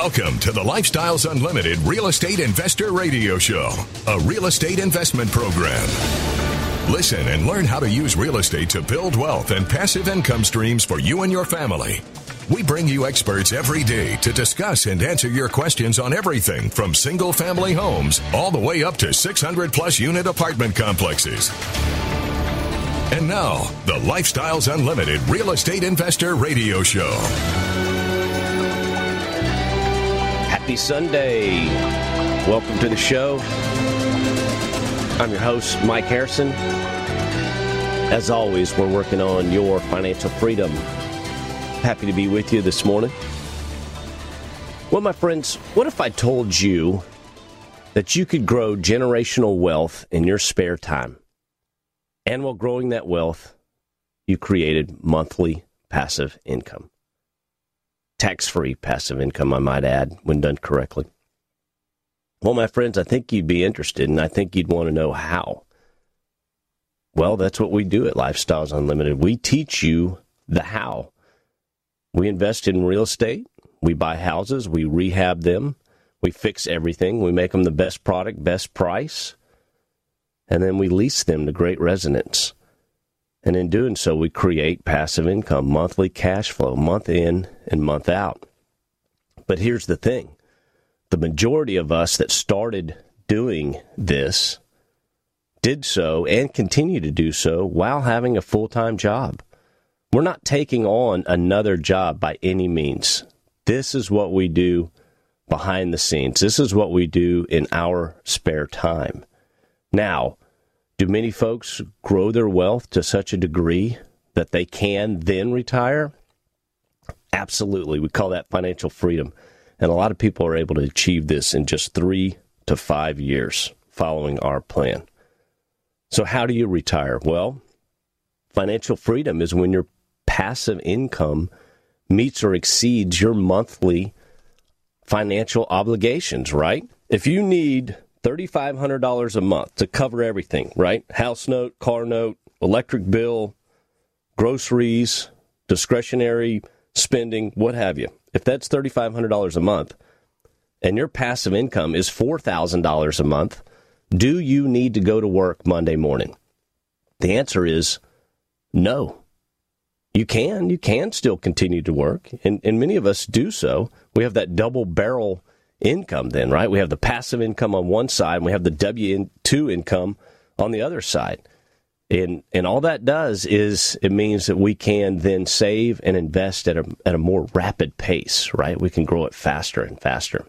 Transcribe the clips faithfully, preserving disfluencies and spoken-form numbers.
Welcome to the Lifestyles Unlimited Real Estate Investor Radio Show, a real estate investment program. Listen and learn how to use real estate to build wealth and passive income streams for you and your family. We bring you experts every day to discuss and answer your questions on everything from single-family homes all the way up to six hundred plus unit apartment complexes. And now, the Lifestyles Unlimited Real Estate Investor Radio Show. Happy Sunday. Welcome to the show. I'm your host, Mike Harrison. As always, we're working on your financial freedom. Happy to be with you this morning. Well, my friends, what if I told you that you could grow generational wealth in your spare time? And while growing that wealth, you created monthly passive income. Tax-free passive income, I might add, when done correctly. Well, my friends, I think you'd be interested, and I think you'd want to know how. Well, that's what we do at Lifestyles Unlimited. We teach you the how. We invest in real estate. We buy houses. We rehab them. We fix everything. We make them the best product, best price. And then we lease them to great residents. And in doing so, we create passive income, monthly cash flow, month in and month out. But here's the thing. The majority of us that started doing this did so and continue to do so while having a full-time job. We're not taking on another job by any means. This is what we do behind the scenes. This is what we do in our spare time. Now, do many folks grow their wealth to such a degree that they can then retire? Absolutely. We call that financial freedom. And a lot of people are able to achieve this in just three to five years following our plan. So how do you retire? Well, financial freedom is when your passive income meets or exceeds your monthly financial obligations, right? If you need three thousand five hundred dollars a month to cover everything, right? House note, car note, electric bill, groceries, discretionary spending, what have you. If that's three thousand five hundred dollars a month and your passive income is four thousand dollars a month, do you need to go to work Monday morning? The answer is no. You can. You can still continue to work, and, and many of us do so. We have that double barrel income then, right? We have the passive income on one side, and we have the W two income on the other side. And and all that does is it means that we can then save and invest at a at a more rapid pace, right? We can grow it faster and faster.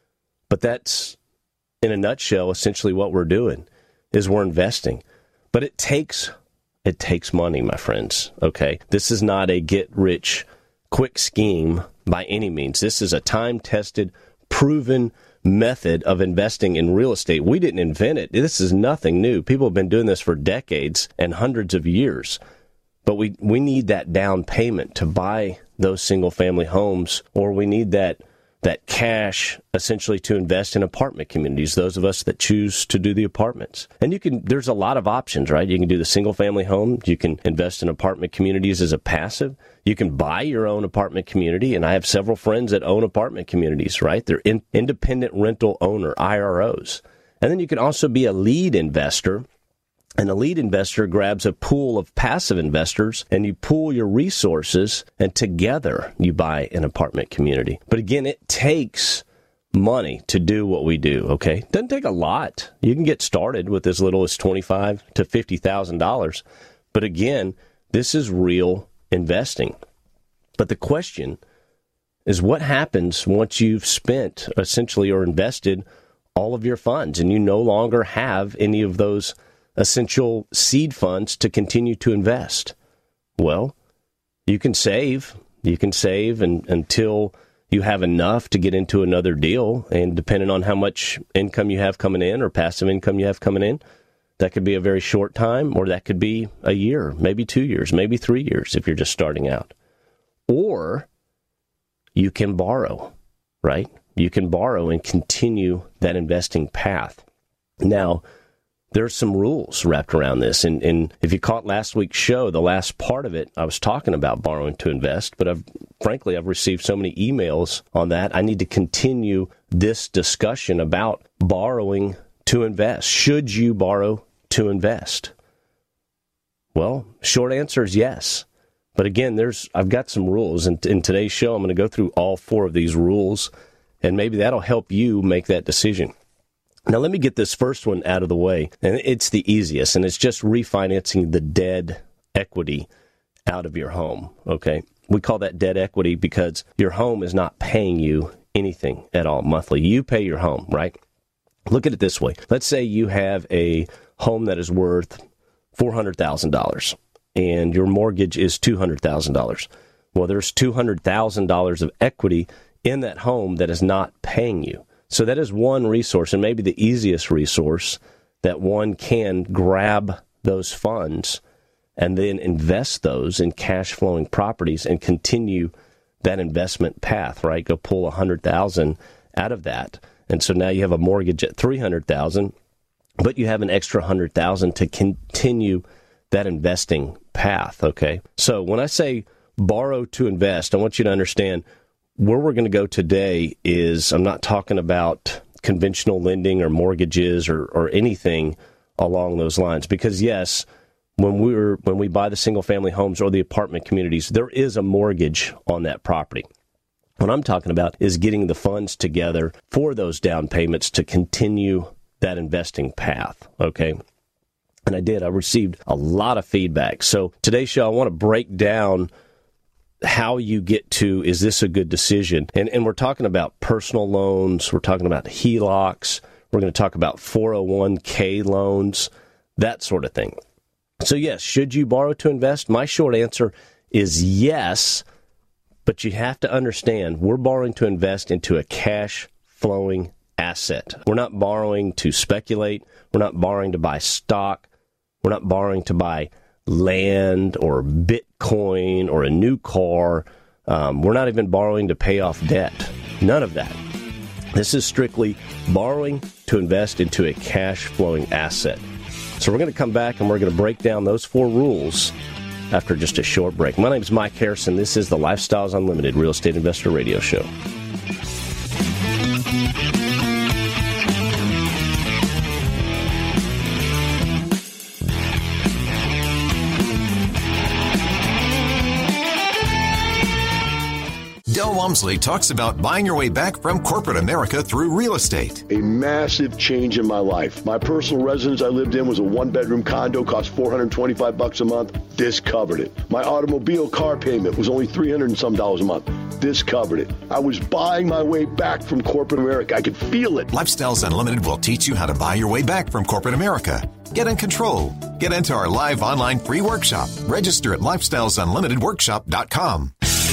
But that's, in a nutshell, essentially what we're doing is we're investing. But it takes it takes money, my friends, okay? This is not a get-rich-quick scheme by any means. This is a time-tested, proven method of investing in real estate. We didn't invent it. This is nothing new. People have been doing this for decades and hundreds of years. But we, we need that down payment to buy those single-family homes, or we need that that cash essentially to invest in apartment communities, those of us that choose to do the apartments. And you can, there's a lot of options, right? You can do the single-family home. You can invest in apartment communities as a passive. You can buy your own apartment community, and I have several friends that own apartment communities, right? They're in, independent rental owner, I R Os. And then you can also be a lead investor, and a lead investor grabs a pool of passive investors, and you pool your resources, and together you buy an apartment community. But again, it takes money to do what we do, okay? Doesn't take a lot. You can get started with as little as twenty-five thousand to fifty thousand dollars. But again, this is real investing. But the question is, what happens once you've spent essentially or invested all of your funds and you no longer have any of those essential seed funds to continue to invest? Well, you can save. You can save and, until you have enough to get into another deal. And depending on how much income you have coming in or passive income you have coming in, that could be a very short time, or that could be a year, maybe two years, maybe three years if you're just starting out. Or you can borrow, right? You can borrow and continue that investing path. Now, there's some rules wrapped around this. And, and if you caught last week's show, the last part of it, I was talking about borrowing to invest, but I've frankly, I've received so many emails on that. I need to continue this discussion about borrowing to invest. Should you borrow to invest? Well, short answer is yes. But again, there's I've got some rules. And in today's show, I'm going to go through all four of these rules, and maybe that'll help you make that decision. Now, let me get this first one out of the way. And it's the easiest, and it's just refinancing the dead equity out of your home, okay? We call that dead equity because your home is not paying you anything at all monthly. You pay your home, right? Look at it this way. Let's say you have a home that is worth four hundred thousand dollars. And your mortgage is two hundred thousand dollars. Well, there's two hundred thousand dollars of equity in that home that is not paying you. So that is one resource, and maybe the easiest resource that one can grab those funds and then invest those in cash-flowing properties and continue that investment path, right? Go pull one hundred thousand dollars out of that. And so now you have a mortgage at three hundred thousand dollars, but you have an extra one hundred thousand dollars to continue that investing path, okay? So when I say borrow to invest, I want you to understand where we're going to go today is I'm not talking about conventional lending or mortgages or, or anything along those lines. Because yes, when we're when we buy the single family homes or the apartment communities, there is a mortgage on that property. What I'm talking about is getting the funds together for those down payments to continue that investing path, okay? And I did. I received a lot of feedback. So today's show, I want to break down how you get to, is this a good decision? And and we're talking about personal loans. We're talking about H E L O Cs. We're going to talk about four oh one k loans, that sort of thing. So yes, should you borrow to invest? My short answer is yes, but you have to understand we're borrowing to invest into a cash flowing asset. We're not borrowing to speculate. We're not borrowing to buy stock. We're not borrowing to buy land or Bitcoin or a new car. Um, we're not even borrowing to pay off debt. None of that. This is strictly borrowing to invest into a cash-flowing asset. So we're going to come back and we're going to break down those four rules after just a short break. My name is Mike Harrison. This is the Lifestyles Unlimited Real Estate Investor Radio Show. Del Walmsley talks about buying your way back from corporate America through real estate. A massive change in my life. My personal residence I lived in was a one-bedroom condo, cost four hundred twenty-five bucks a month. This covered it. My automobile car payment was only three hundred and some dollars a month. This covered it. I was buying my way back from corporate America. I could feel it. Lifestyles Unlimited will teach you how to buy your way back from corporate America. Get in control. Get into our live online free workshop. Register at lifestyles unlimited workshop dot com.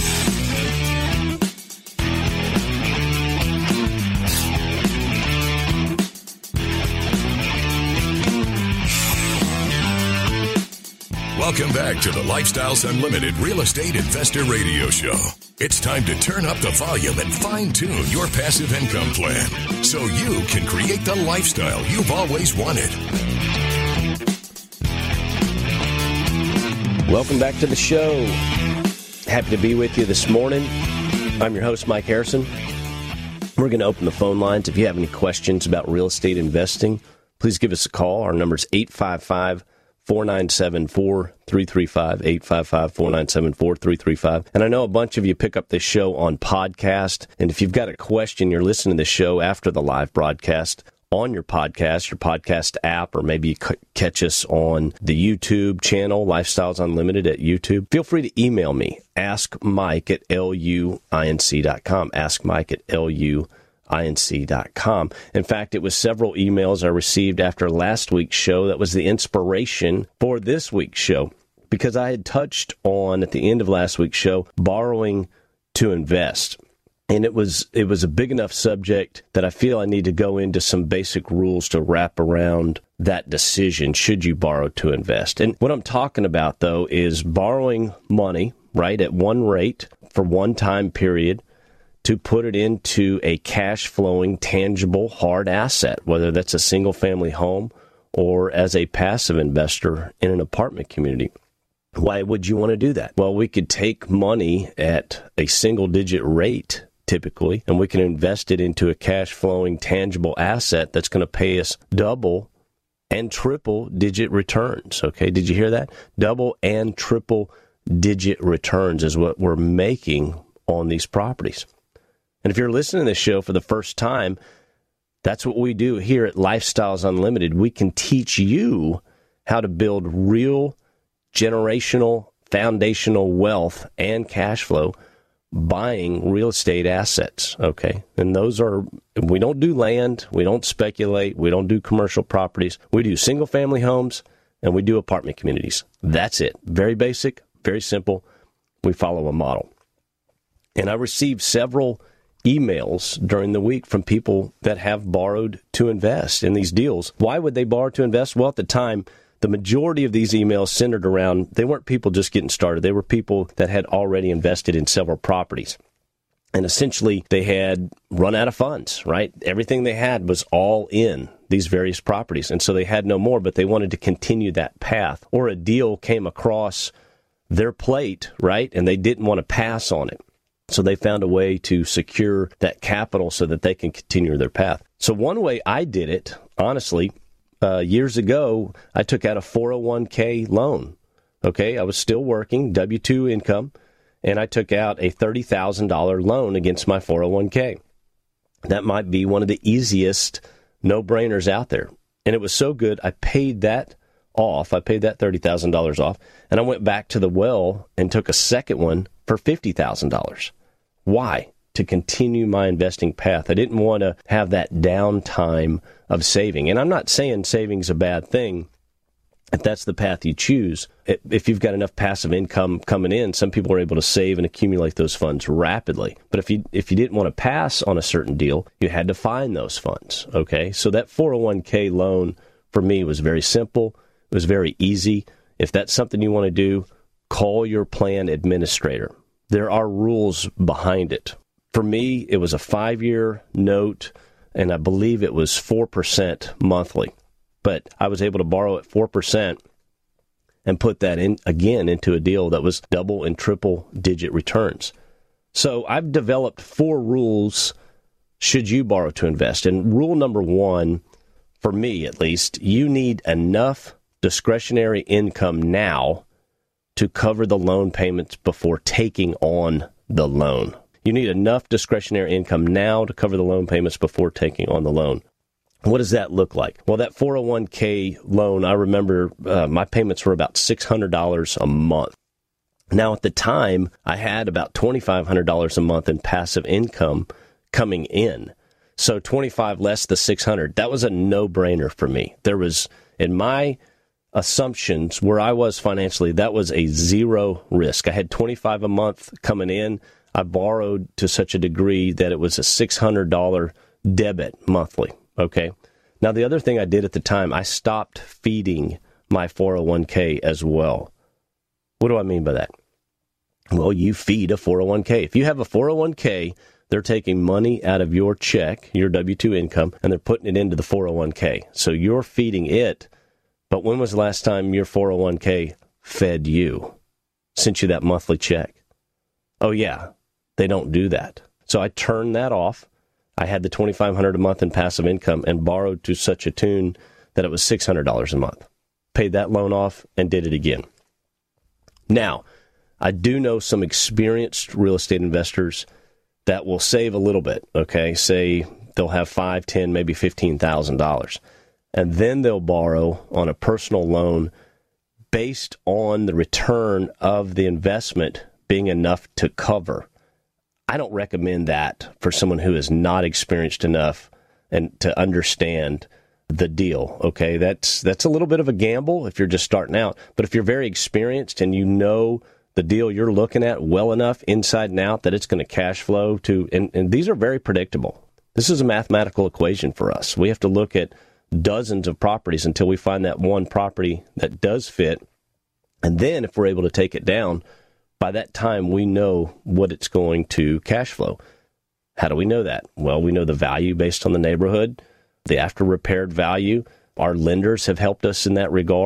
Welcome back to the Lifestyles Unlimited Real Estate Investor Radio Show. It's time to turn up the volume and fine-tune your passive income plan so you can create the lifestyle you've always wanted. Welcome back to the show. Happy to be with you this morning. I'm your host, Mike Harrison. We're going to open the phone lines. If you have any questions about real estate investing, please give us a call. Our number is eight five five, four nine seven, four three three five, eight five five, four nine seven, four three three five. And I know a bunch of you pick up this show on podcast. And if you've got a question, you're listening to the show after the live broadcast on your podcast, your podcast app, or maybe you c- catch us on the YouTube channel, Lifestyles Unlimited at YouTube. Feel free to email me, ask mike at luinc dot com, ask mike at luinc dot com. In fact, it was several emails I received after last week's show that was the inspiration for this week's show, because I had touched on, at the end of last week's show, borrowing to invest. And it was it was a big enough subject that I feel I need to go into some basic rules to wrap around that decision, should you borrow to invest. And what I'm talking about, though, is borrowing money, right, at one rate for one time period, to put it into a cash-flowing, tangible, hard asset, whether that's a single-family home or as a passive investor in an apartment community. Why would you want to do that? Well, we could take money at a single-digit rate, typically, and we can invest it into a cash-flowing, tangible asset that's going to pay us double and triple-digit returns. Okay, did you hear that? Double and triple-digit returns is what we're making on these properties. And if you're listening to this show for the first time, that's what we do here at Lifestyles Unlimited. We can teach you how to build real generational, foundational wealth and cash flow buying real estate assets, okay? And those are, we don't do land, we don't speculate, we don't do commercial properties. We do single-family homes, and we do apartment communities. That's it. Very basic, very simple. We follow a model. And I received several emails during the week from people that have borrowed to invest in these deals. Why would they borrow to invest? Well, at the time, the majority of these emails centered around, they weren't people just getting started. They were people that had already invested in several properties. And essentially, they had run out of funds, right? Everything they had was all in these various properties. And so they had no more, but they wanted to continue that path. Or a deal came across their plate, right? And they didn't want to pass on it. So they found a way to secure that capital so that they can continue their path. So one way I did it, honestly, Uh, years ago, I took out a four oh one k loan. Okay, I was still working, W two income, and I took out a thirty thousand dollars loan against my four oh one k. That might be one of the easiest no-brainers out there. And it was so good, I paid that off. I paid that thirty thousand dollars off, and I went back to the well and took a second one for fifty thousand dollars. Why? To continue my investing path. I didn't want to have that downtime of saving. And I'm not saying saving's a bad thing if that's the path you choose. If you've got enough passive income coming in, some people are able to save and accumulate those funds rapidly. But if you if you didn't want to pass on a certain deal, you had to find those funds. Okay, so that four oh one k loan for me was very simple. It was very easy. If that's something you want to do, call your plan administrator. There are rules behind it. For me, it was a five-year note, and I believe it was four percent monthly. But I was able to borrow at four percent and put that in again into a deal that was double and triple digit returns. So I've developed four rules should you borrow to invest. And rule number one, for me at least, you need enough discretionary income now to cover the loan payments before taking on the loan. You need enough discretionary income now to cover the loan payments before taking on the loan. What does that look like? Well, that four oh one k loan, I remember uh, my payments were about six hundred dollars a month. Now, at the time, I had about twenty-five hundred dollars a month in passive income coming in. So twenty-five less the six hundred. That was a no-brainer for me. There was, in my assumptions, where I was financially, that was a zero risk. I had twenty-five a month coming in. I borrowed to such a degree that it was a six hundred dollars debit monthly, okay? Now, the other thing I did at the time, I stopped feeding my four oh one k as well. What do I mean by that? Well, you feed a four oh one k. If you have a four oh one k, they're taking money out of your check, your W two income, and they're putting it into the four oh one k. So you're feeding it, but when was the last time your four oh one k fed you, sent you that monthly check? Oh, yeah. They don't do that. So I turned that off. I had the twenty-five hundred dollars a month in passive income and borrowed to such a tune that it was six hundred dollars a month. Paid that loan off and did it again. Now, I do know some experienced real estate investors that will save a little bit, okay? Say they'll have five, ten, maybe fifteen thousand dollars. And then they'll borrow on a personal loan based on the return of the investment being enough to cover. I don't recommend that for someone who is not experienced enough and to understand the deal, okay? That's that's a little bit of a gamble if you're just starting out. But if you're very experienced and you know the deal you're looking at well enough inside and out that it's going to cash flow to, and, and these are very predictable. This is a mathematical equation for us. We have to look at dozens of properties until we find that one property that does fit. And then if we're able to take it down, by that time, we know what it's going to cash flow. How do we know that? Well, we know the value based on the neighborhood, the after repaired value. Our lenders have helped us in that regard.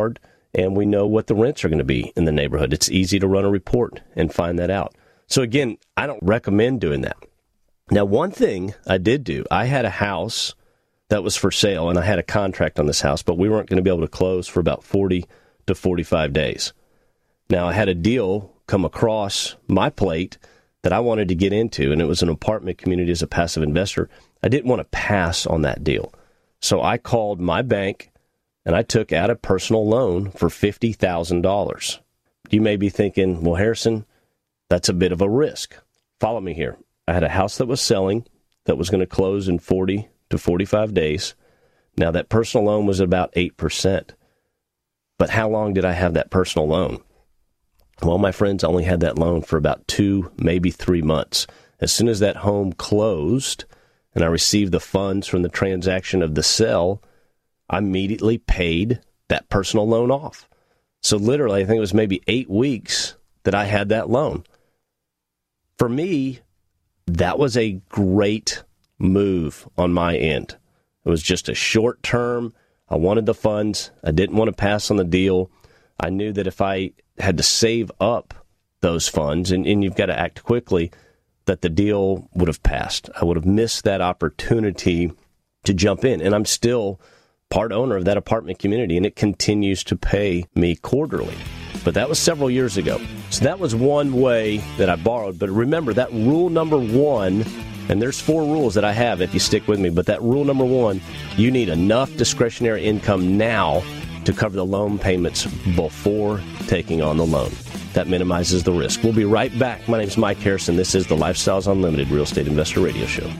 and we know what the rents are going to be in the neighborhood. It's easy to run a report and find that out. So again, I don't recommend doing that. Now, one thing I did do, I had a house that was for sale, and I had a contract on this house, but we weren't going to be able to close for about forty to forty-five days. Now, I had a deal come across my plate that I wanted to get into, and it was an apartment community as a passive investor. I didn't want to pass on that deal. So I called my bank, and I took out a personal loan for fifty thousand dollars. You may be thinking, well, Harrison, that's a bit of a risk. Follow me here. I had a house that was selling that was going to close in forty to forty-five days. Now, that personal loan was about eight percent. But how long did I have that personal loan? Well, my friends, I only had that loan for about two, maybe three months. As soon as that home closed and I received the funds from the transaction of the sale, I immediately paid that personal loan off. So literally, I think it was maybe eight weeks that I had that loan. For me, that was a great move on my end. It was just a short term. I wanted the funds. I didn't want to pass on the deal. I knew that if I had to save up those funds, and, and you've got to act quickly, that the deal would have passed. I would have missed that opportunity to jump in. And I'm still part owner of that apartment community, and it continues to pay me quarterly. But that was several years ago. So that was one way that I borrowed. But remember, that rule number one, and there's four rules that I have if you stick with me, but that rule number one, you need enough discretionary income now to cover the loan payments before taking on the loan. That minimizes the risk. We'll be right back. My name is Mike Harrison. This is the Lifestyles Unlimited Real Estate Investor Radio Show.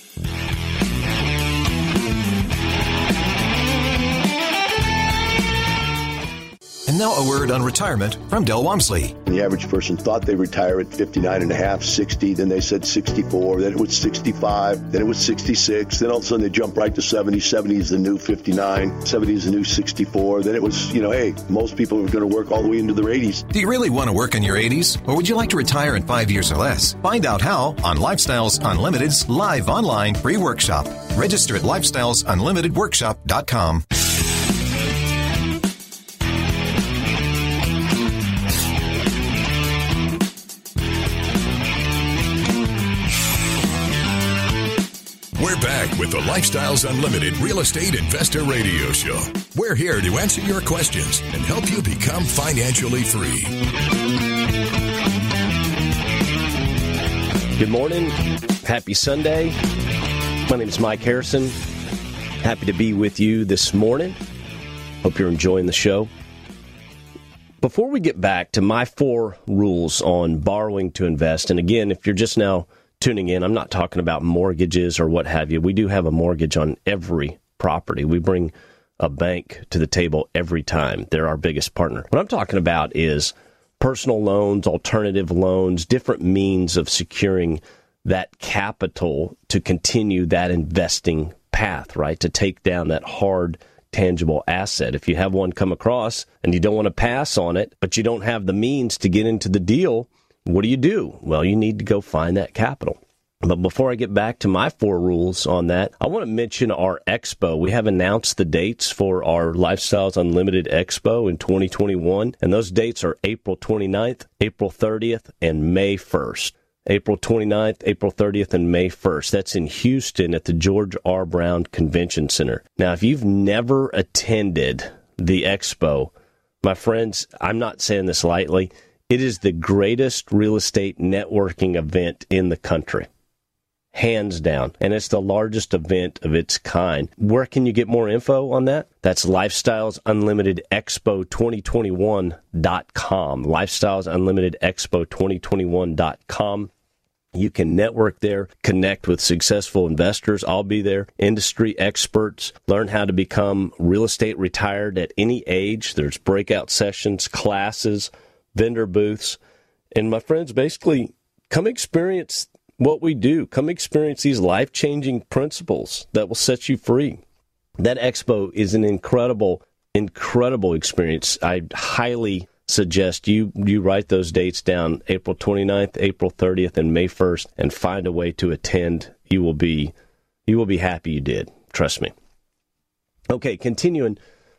And now a word on retirement from Del Walmsley. The average person thought they retire at fifty-nine and a half, sixty, then they said sixty-four, then it was sixty-five, then it was sixty-six, then all of a sudden they jump right to seventy. seventy is the new fifty-nine, seventy is the new sixty-four. Then it was, you know, hey, most people are going to work all the way into their eighties. Do you really want to work in your eighties? Or would you like to retire in five years or less? Find out how on Lifestyles Unlimited's live online free workshop. Register at lifestyles unlimited workshop dot com. We're back with the Lifestyles Unlimited Real Estate Investor Radio Show. We're here to answer your questions and help you become financially free. Good morning. Happy Sunday. My name is Mike Harrison. Happy to be with you this morning. Hope you're enjoying the show. Before we get back to my four rules on borrowing to invest, and again, if you're just now tuning in, I'm not talking about mortgages or what have you. We do have a mortgage on every property. We bring a bank to the table every time. They're our biggest partner. What I'm talking about is personal loans, alternative loans, different means of securing that capital to continue that investing path, right? To take down that hard, tangible asset. If you have one come across and you don't want to pass on it, but you don't have the means to get into the deal, what do you do? Well, you need to go find that capital. But before I get back to my four rules on that, I want to mention our expo. We have announced the dates for our Lifestyles Unlimited Expo in twenty twenty-one, and those dates are April twenty-ninth, April thirtieth, and May first. April twenty-ninth, April thirtieth, and May first. That's in Houston at the George R. Brown Convention Center. Now, if you've never attended the expo, my friends, I'm not saying this lightly, it is the greatest real estate networking event in the country, hands down, and it's the largest event of its kind. Where can you get more info on that? That's Lifestyles Unlimited Expo twenty twenty-one dot com, Lifestyles Unlimited Expo twenty twenty-one dot com. You can network there, connect with successful investors. I'll be there, industry experts, learn how to become real estate retired at any age. There's breakout sessions, classes, vendor booths, and my friends, basically come experience what we do. Come experience these life-changing principles that will set you free. That expo is an incredible, incredible experience. I highly suggest you you write those dates down, April twenty-ninth, April thirtieth, and May first, and find a way to attend. You will be you will be happy you did. Trust me. Okay, continuing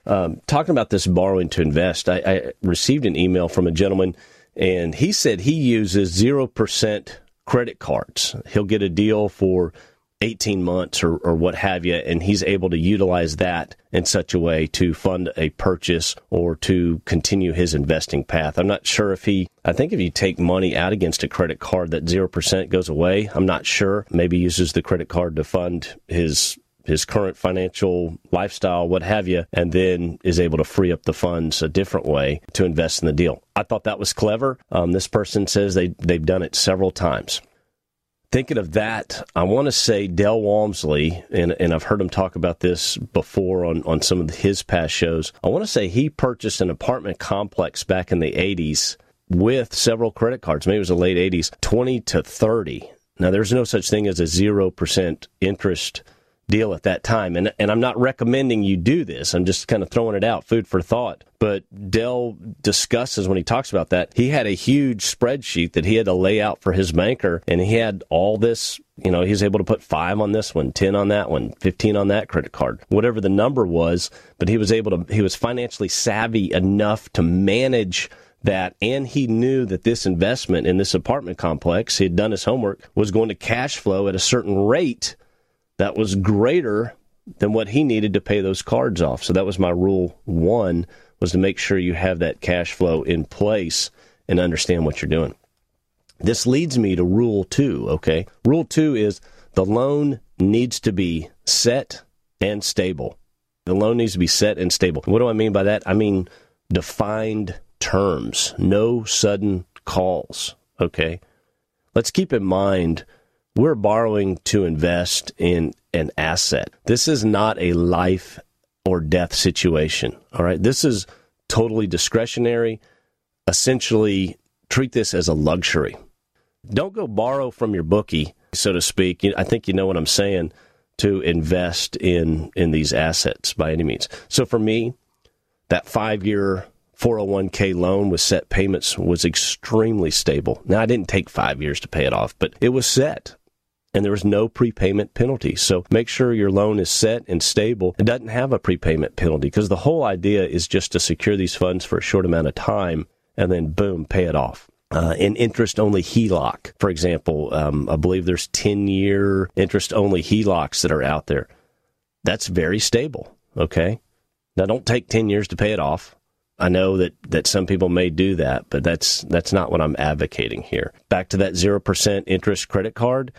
Um, talking about this borrowing to invest, I, I received an email from a gentleman, and he said he uses zero percent credit cards. He'll get a deal for eighteen months or, or what have you, and he's able to utilize that in such a way to fund a purchase or to continue his investing path. I'm not sure if he, I think if you take money out against a credit card, that zero percent goes away. I'm not sure. Maybe he uses the credit card to fund his his current financial lifestyle, what have you, and then is able to free up the funds a different way to invest in the deal. I thought that was clever. Um, this person says they, they've done it several times. Thinking of that, I want to say Del Walmsley, and, and I've heard him talk about this before on, on some of his past shows. I want to say he purchased an apartment complex back in the eighties with several credit cards. Maybe it was the late eighties, twenty to thirty. Now, there's no such thing as a zero percent interest deal at that time. And and I'm not recommending you do this. I'm just kind of throwing it out, food for thought. But Dell discusses when he talks about that, he had a huge spreadsheet that he had to lay out for his banker, and he had all this, you know, he was able to put five on this one, ten on that one, fifteen on that credit card, whatever the number was. But he was able to, he was financially savvy enough to manage that, and he knew that this investment in this apartment complex, he had done his homework, was going to cash flow at a certain rate that was greater than what he needed to pay those cards off. So that was my rule one, was to make sure you have that cash flow in place and understand what you're doing. This leads me to rule two, okay? Rule two is the loan needs to be set and stable. The loan needs to be set and stable. What do I mean by that? I mean defined terms, no sudden calls, okay? Let's keep in mind we're borrowing to invest in an asset. This is not a life or death situation, all right? This is totally discretionary. Essentially, treat this as a luxury. Don't go borrow from your bookie, so to speak. I think you know what I'm saying, to invest in, in these assets by any means. So for me, that five-year four oh one k loan with set payments was extremely stable. Now, I didn't take five years to pay it off, but it was set, and there was no prepayment penalty. So make sure your loan is set and stable. It doesn't have a prepayment penalty, because the whole idea is just to secure these funds for a short amount of time and then, boom, pay it off. Uh, in interest-only H E L O C, for example, um, I believe there's ten-year interest-only H E L O Cs that are out there. That's very stable, okay? Now, don't take ten years to pay it off. I know that, that some people may do that, but that's that's not what I'm advocating here. Back to that zero percent interest credit card,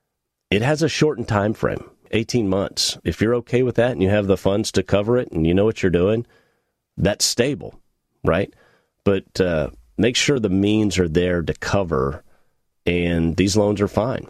it has a shortened time frame, eighteen months. If you're okay with that and you have the funds to cover it and you know what you're doing, that's stable, right? But uh, make sure the means are there to cover, and these loans are fine.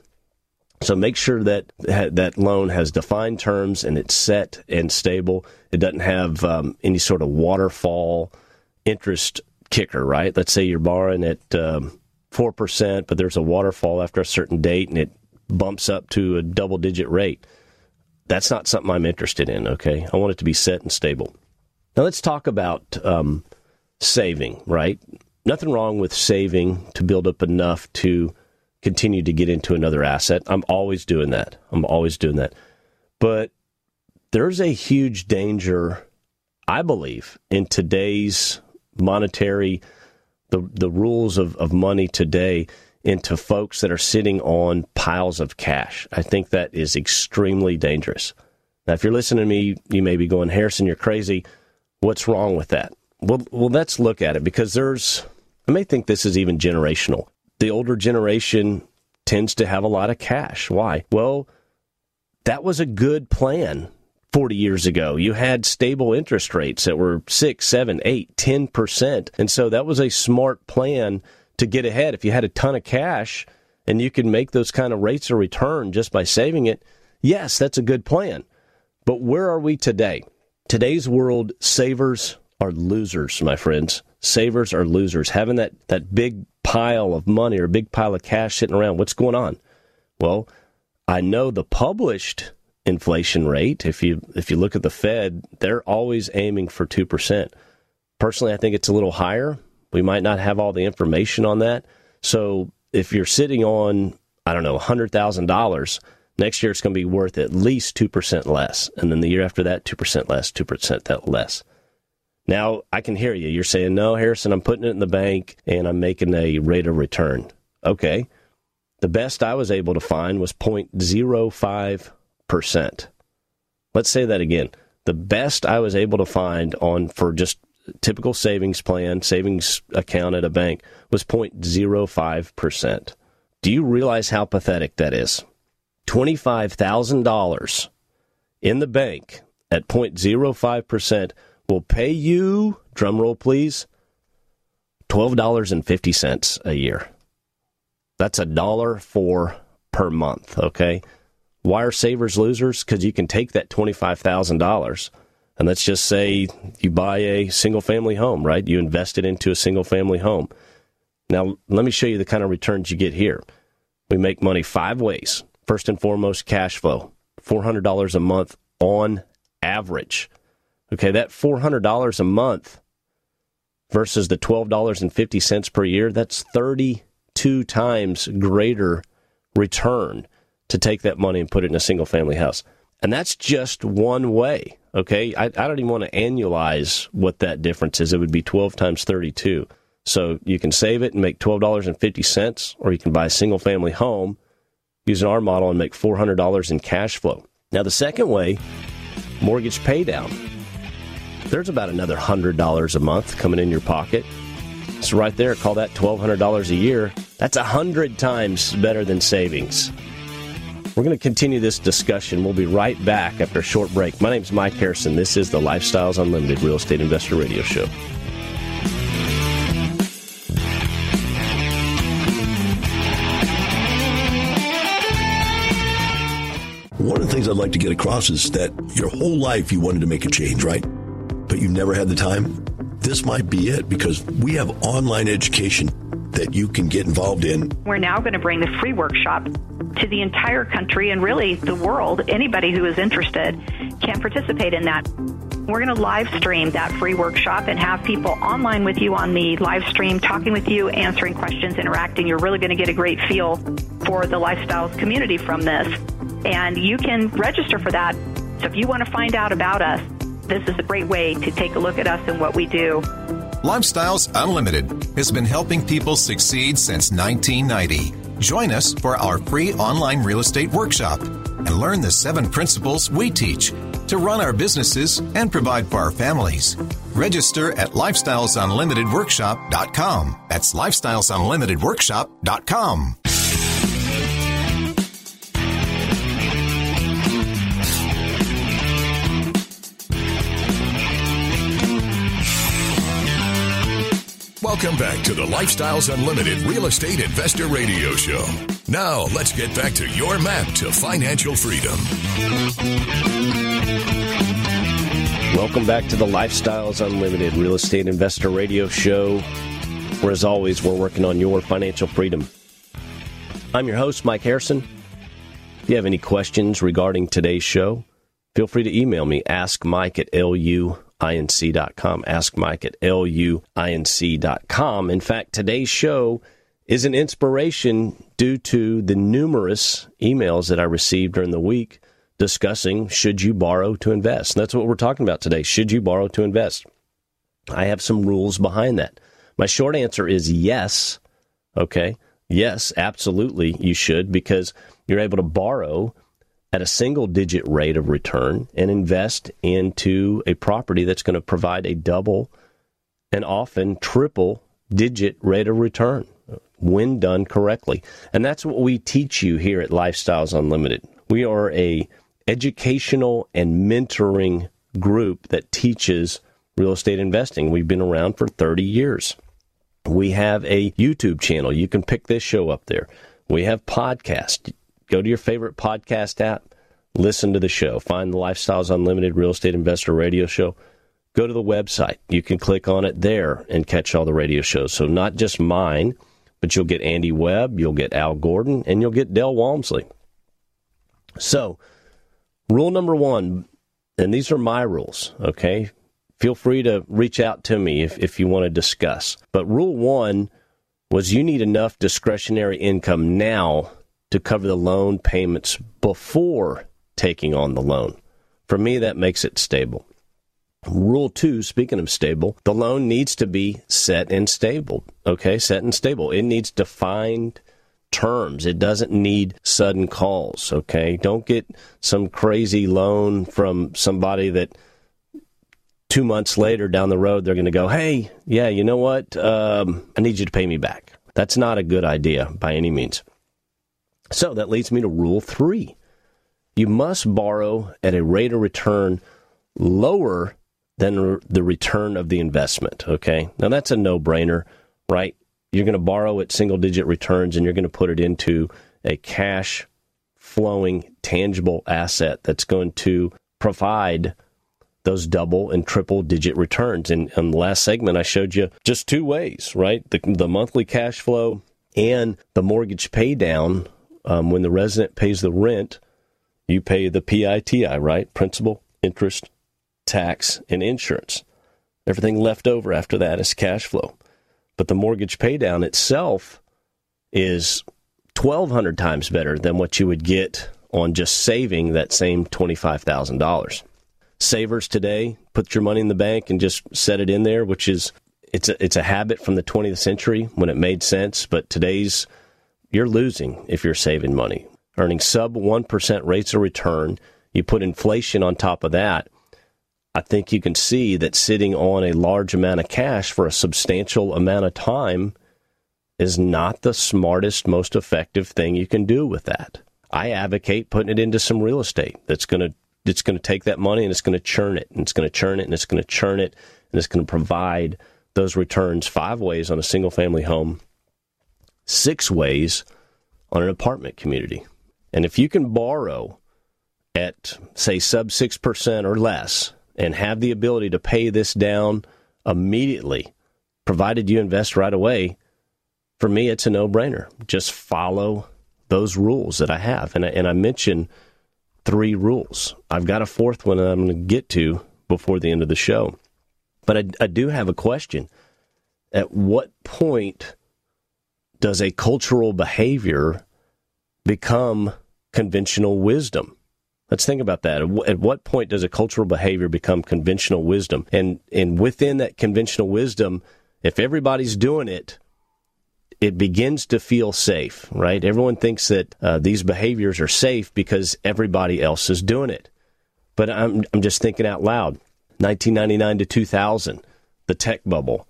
So make sure that that loan has defined terms and it's set and stable. It doesn't have um, any sort of waterfall interest kicker, right? Let's say you're borrowing at um, four percent, but there's a waterfall after a certain date and it bumps up to a double-digit rate. That's not something I'm interested in, okay? I want it to be set and stable. Now let's talk about um, saving, right? Nothing wrong with saving to build up enough to continue to get into another asset. I'm always doing that. I'm always doing that. But there's a huge danger, I believe, in today's monetary, the the rules of, of money today, into folks that are sitting on piles of cash. I think that is extremely dangerous. Now, if you're listening to me, you may be going, Harrison, you're crazy. What's wrong with that? Well, well, let's look at it, because there's, I may think this is even generational. The older generation tends to have a lot of cash. Why? Well, that was a good plan forty years ago. You had stable interest rates that were six, seven, eight, ten percent. And so that was a smart plan to get ahead. If you had a ton of cash and you could make those kind of rates of return just by saving it, yes, that's a good plan. But where are we today? Today's world, savers are losers, my friends. Savers are losers. Having that, that big pile of money or a big pile of cash sitting around, what's going on? Well, I know the published inflation rate, if you if you look at the Fed, they're always aiming for two percent. Personally, I think it's a little higher. We might not have all the information on that. So if you're sitting on, I don't know, one hundred thousand dollars, next year it's going to be worth at least two percent less. And then the year after that, two percent less, two percent less. Now, I can hear you. You're saying, no, Harrison, I'm putting it in the bank and I'm making a rate of return. Okay. The best I was able to find was zero point zero five percent. Let's say that again. The best I was able to find on for just typical savings plan, savings account at a bank was zero point zero five percent. Do you realize how pathetic that is? twenty-five thousand dollars in the bank at zero point zero five percent will pay you, drum roll please, twelve dollars and fifty cents a year. That's a dollar four per month, okay? Why are savers losers? Because you can take that twenty-five thousand dollars, and let's just say you buy a single-family home, right? You invest it into a single-family home. Now, let me show you the kind of returns you get here. We make money five ways. First and foremost, cash flow, four hundred dollars a month on average. Okay, that four hundred dollars a month versus the twelve dollars and fifty cents per year, that's thirty-two times greater return to take that money and put it in a single-family house. And that's just one way, okay? I, I don't even want to annualize what that difference is. It would be twelve times thirty-two. So you can save it and make twelve dollars and fifty cents, or you can buy a single-family home using our model and make four hundred dollars in cash flow. Now, the second way, mortgage pay down. There's about another one hundred dollars a month coming in your pocket. So right there, call that twelve hundred dollars a year. That's one hundred times better than savings. We're going to continue this discussion. We'll be right back after a short break. My name is Mike Harrison. This is the Lifestyles Unlimited Real Estate Investor Radio Show. One of the things I'd like to get across is that your whole life you wanted to make a change, right? But you never had the time. This might be it, because we have online education that you can get involved in. We're now going to bring the free workshop to the entire country and really the world. Anybody who is interested can participate in that. We're going to live stream that free workshop and have people online with you on the live stream, talking with you, answering questions, interacting. You're really going to get a great feel for the Lifestyles community from this. And you can register for that. So if you want to find out about us, this is a great way to take a look at us and what we do. Lifestyles Unlimited has been helping people succeed since nineteen ninety. Join us for our free online real estate workshop and learn the seven principles we teach to run our businesses and provide for our families. Register at lifestyles unlimited workshop dot com. That's lifestyles unlimited workshop dot com. Welcome back to the Lifestyles Unlimited Real Estate Investor Radio Show. Now, let's get back to your map to financial freedom. Welcome back to the Lifestyles Unlimited Real Estate Investor Radio Show, where, as always, we're working on your financial freedom. I'm your host, Mike Harrison. If you have any questions regarding today's show, feel free to email me, ask mike at l u inc dot com. Ask Mike at l u inc dot com. In fact, today's show is an inspiration due to the numerous emails that I received during the week discussing, should you borrow to invest? And that's what we're talking about today. Should you borrow to invest? I have some rules behind that. My short answer is yes. Okay. Yes, absolutely you should, because you're able to borrow at a single-digit rate of return and invest into a property that's going to provide a double and often triple-digit rate of return when done correctly. And that's what we teach you here at Lifestyles Unlimited. We are a educational and mentoring group that teaches real estate investing. We've been around for thirty years. We have a YouTube channel. You can pick this show up there. We have podcasts. Go to your favorite podcast app, listen to the show. Find the Lifestyles Unlimited Real Estate Investor Radio Show. Go to the website. You can click on it there and catch all the radio shows. So not just mine, but you'll get Andy Webb, you'll get Al Gordon, and you'll get Del Walmsley. So, rule number one, and these are my rules, okay? Feel free to reach out to me if, if you want to discuss. But rule one was you need enough discretionary income now to cover the loan payments before taking on the loan. For me, that makes it stable. Rule two, speaking of stable, the loan needs to be set and stable. Okay, set and stable. It needs defined terms. It doesn't need sudden calls. Okay, don't get some crazy loan from somebody that two months later down the road, they're going to go, hey, yeah, you know what? Um, I need you to pay me back. That's not a good idea by any means. So that leads me to rule three. You must borrow at a rate of return lower than the return of the investment. Okay, now that's a no-brainer, right? You're going to borrow at single-digit returns and you're going to put it into a cash-flowing, tangible asset that's going to provide those double and triple digit returns. And in the last segment, I showed you just two ways, right? The, the monthly cash flow and the mortgage pay down. Um, when the resident pays the rent, you pay the P I T I, right? Principal, interest, tax, and insurance. Everything left over after that is cash flow. But the mortgage pay down itself is twelve hundred times better than what you would get on just saving that same twenty-five thousand dollars. Savers today, put your money in the bank and just set it in there, which is, it's a, it's a habit from the twentieth century when it made sense. But today's, you're losing if you're saving money. Earning sub one percent rates of return, you put inflation on top of that, I think you can see that sitting on a large amount of cash for a substantial amount of time is not the smartest, most effective thing you can do with that. I advocate putting it into some real estate that's going to It's going to take that money and it's going to churn it, and it's going to churn it, and it's going to churn it, and it's going to provide those returns five ways on a single-family home, six ways on an apartment community. And if you can borrow at, say, sub six percent or less and have the ability to pay this down immediately, provided you invest right away, for me, it's a no-brainer. Just follow those rules that I have. And I, and I mentioned three rules. I've got a fourth one that I'm going to get to before the end of the show. But I, I do have a question. At what point does a cultural behavior become conventional wisdom? Let's think about that. At what point does a cultural behavior become conventional wisdom? And and within that conventional wisdom, if everybody's doing it, it begins to feel safe, right? Everyone thinks that uh, these behaviors are safe because everybody else is doing it. But I'm I'm just thinking out loud. nineteen ninety-nine to two thousand, the tech bubble.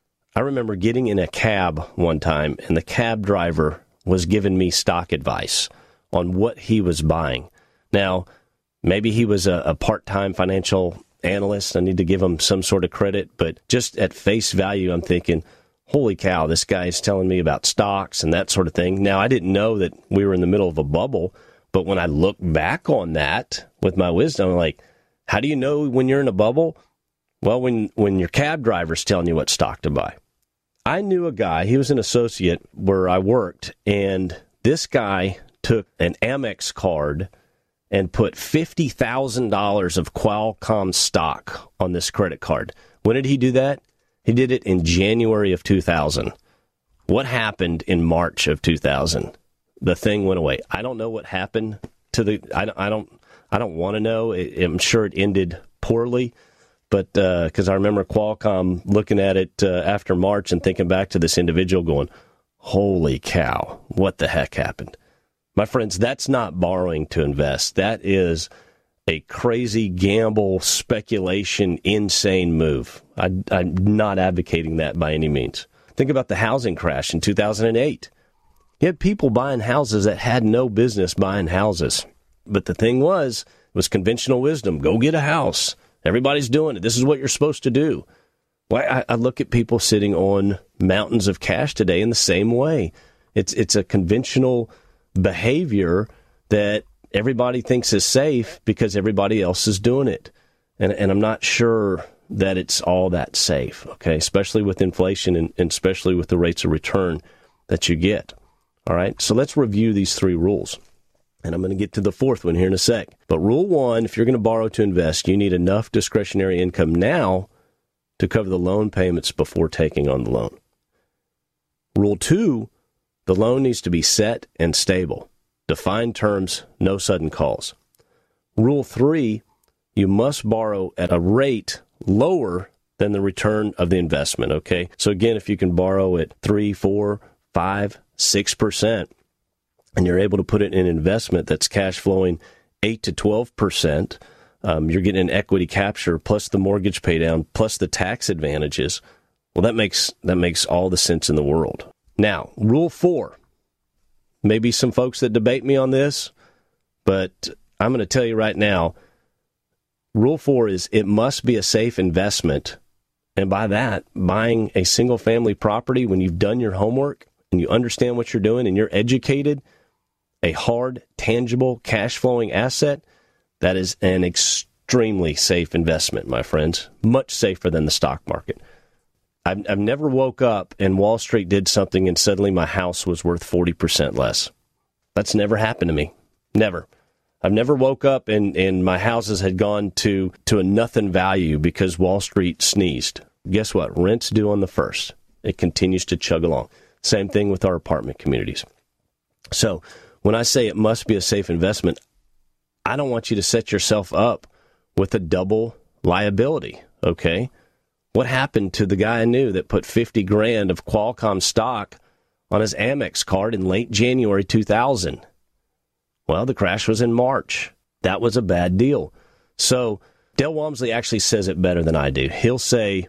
I remember getting in a cab one time, and the cab driver was giving me stock advice on what he was buying. Now, maybe he was a, a part-time financial analyst. I need to give him some sort of credit, but just at face value, I'm thinking, holy cow, this guy is telling me about stocks and that sort of thing. Now, I didn't know that we were in the middle of a bubble, but when I look back on that with my wisdom, I'm like, how do you know when you're in a bubble? Well, when, when your cab driver's telling you what stock to buy. I knew a guy, he was an associate where I worked, and this guy took an Amex card and put fifty thousand dollars of Qualcomm stock on this credit card. When did he do that? He did it in January of two thousand. What happened in March of two thousand? The thing went away. I don't know what happened to the. I, I don't. I don't want to know. I'm sure it ended poorly, but because uh, I remember Qualcomm looking at it uh, after March and thinking back to this individual, going, "Holy cow! What the heck happened?" My friends, that's not borrowing to invest. That is a crazy gamble, speculation, insane move. I, I'm not advocating that by any means. Think about the housing crash in two thousand eight. You had people buying houses that had no business buying houses. But the thing was, it was conventional wisdom. Go get a house. Everybody's doing it. This is what you're supposed to do. Well, I, I look at people sitting on mountains of cash today in the same way. It's it's a conventional behavior that everybody thinks is safe because everybody else is doing it. And, and I'm not sure that it's all that safe, okay, especially with inflation and, and especially with the rates of return that you get. All right, so let's review these three rules. And I'm going to get to the fourth one here in a sec. But rule one, if you're going to borrow to invest, you need enough discretionary income now to cover the loan payments before taking on the loan. Rule two, the loan needs to be set and stable. Defined terms, no sudden calls. Rule three, you must borrow at a rate lower than the return of the investment, okay? So again, if you can borrow at three, four, five, six percent, and you're able to put it in an investment that's cash flowing eight to twelve percent, um, you're getting an equity capture plus the mortgage pay down plus the tax advantages. Well, that makes that makes all the sense in the world. Now, rule four. Maybe some folks that debate me on this, but I'm going to tell you right now, rule four is it must be a safe investment. And by that, buying a single-family property when you've done your homework and you understand what you're doing and you're educated, a hard, tangible, cash-flowing asset, that is an extremely safe investment, my friends. Much safer than the stock market. I've, I've never woke up and Wall Street did something and suddenly my house was worth forty percent less. That's never happened to me. Never. I've never woke up and, and my houses had gone to, to a nothing value because Wall Street sneezed. Guess what? Rent's due on the first. It continues to chug along. Same thing with our apartment communities. So when I say it must be a safe investment, I don't want you to set yourself up with a double liability, okay? What happened to the guy I knew that put fifty grand of Qualcomm stock on his Amex card in late January two thousand? Well, the crash was in March. That was a bad deal. So Dale Walmsley actually says it better than I do. He'll say,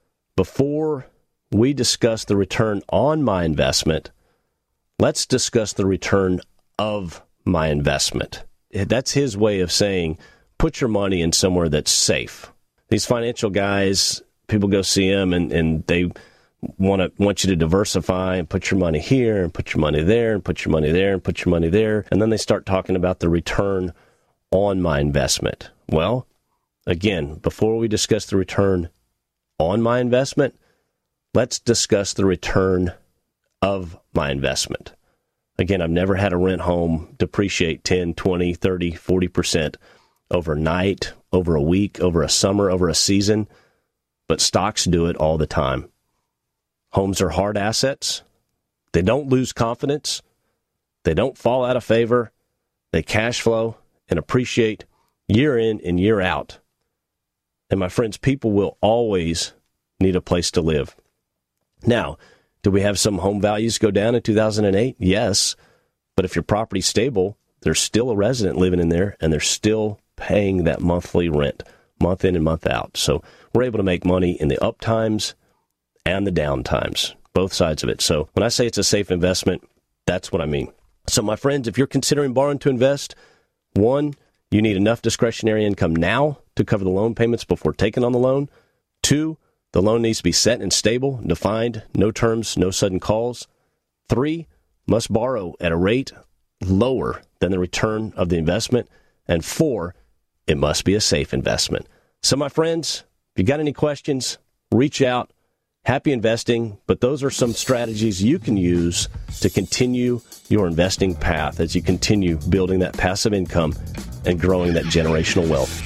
before we discuss the return on my investment, let's discuss the return of my investment. That's his way of saying, put your money in somewhere that's safe. These financial guys, people go see them and, and they want to want you to diversify and put your money here and put your money there and put your money there and put your money there. And then they start talking about the return on my investment. Well, again, before we discuss the return on my investment, let's discuss the return of my investment. Again, I've never had a rent home depreciate ten, twenty, thirty, forty percent overnight, over a week, over a summer, over a season, but stocks do it all the time. Homes are hard assets. They don't lose confidence. They don't fall out of favor. They cash flow and appreciate year in and year out. And my friends, people will always need a place to live. Now, do we have some home values go down in two thousand eight? Yes. But if your property's stable, there's still a resident living in there, and they're still paying that monthly rent, month in and month out. So we're able to make money in the up times and the down times, both sides of it. So when I say it's a safe investment, that's what I mean. So my friends, if you're considering borrowing to invest, one, you need enough discretionary income now to cover the loan payments before taking on the loan. Two, the loan needs to be set and stable, defined, no terms, no sudden calls. Three, must borrow at a rate lower than the return of the investment. And four, it must be a safe investment. So my friends, if you got any questions, reach out. Happy investing, but those are some strategies you can use to continue your investing path as you continue building that passive income and growing that generational wealth.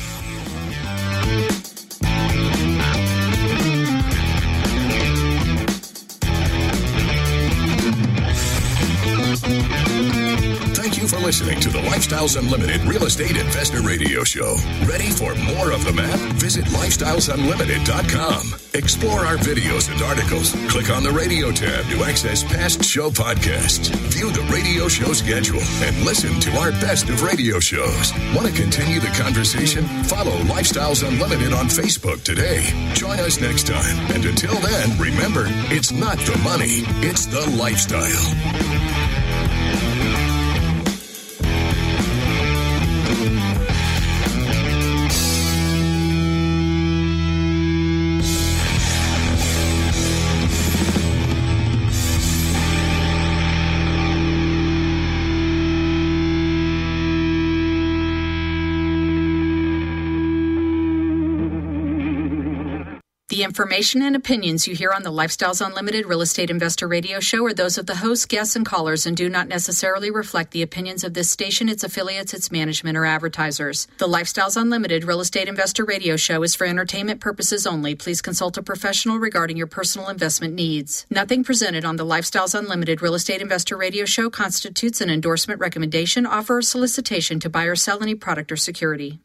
Thank you for listening to the Lifestyles Unlimited Real Estate Investor Radio Show. Ready for more of the map? Visit lifestyles unlimited dot com. Explore our videos and articles. Click on the radio tab to access past show podcasts. View the radio show schedule and listen to our best of radio shows. Want to continue the conversation? Follow Lifestyles Unlimited on Facebook today. Join us next time. And until then, remember, it's not the money, it's the lifestyle. The information and opinions you hear on the Lifestyles Unlimited Real Estate Investor Radio Show are those of the hosts, guests, and callers and do not necessarily reflect the opinions of this station, its affiliates, its management, or advertisers. The Lifestyles Unlimited Real Estate Investor Radio Show is for entertainment purposes only. Please consult a professional regarding your personal investment needs. Nothing presented on the Lifestyles Unlimited Real Estate Investor Radio Show constitutes an endorsement, recommendation, offer, or solicitation to buy or sell any product or security.